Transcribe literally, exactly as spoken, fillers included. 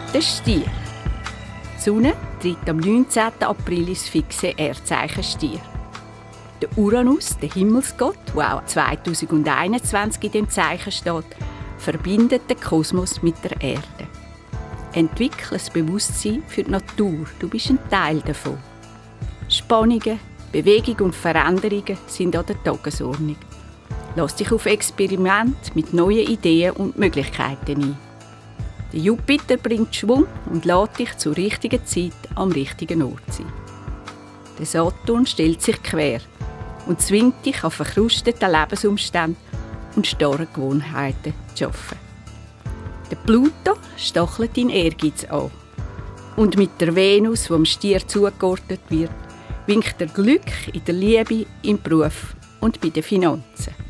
Der Stier. Die Sonne tritt am neunzehnten April ins fixe Erdzeichen Stier. Der Uranus, der Himmelsgott, der auch zweitausendeinundzwanzig in dem Zeichen steht, verbindet den Kosmos mit der Erde. Entwickle das Bewusstsein für die Natur, du bist ein Teil davon. Spannungen, Bewegung und Veränderungen sind an der Tagesordnung. Lass dich auf Experimente mit neuen Ideen und Möglichkeiten ein. Der Jupiter bringt Schwung und lässt dich zur richtigen Zeit am richtigen Ort sein. Der Saturn stellt sich quer und zwingt dich an verkrusteten Lebensumständen und starren Gewohnheiten zu arbeiten. Der Pluto stachelt deinen Ehrgeiz an. Und mit der Venus, die dem Stier zugeordnet wird, winkt der Glück in der Liebe, im Beruf und bei den Finanzen.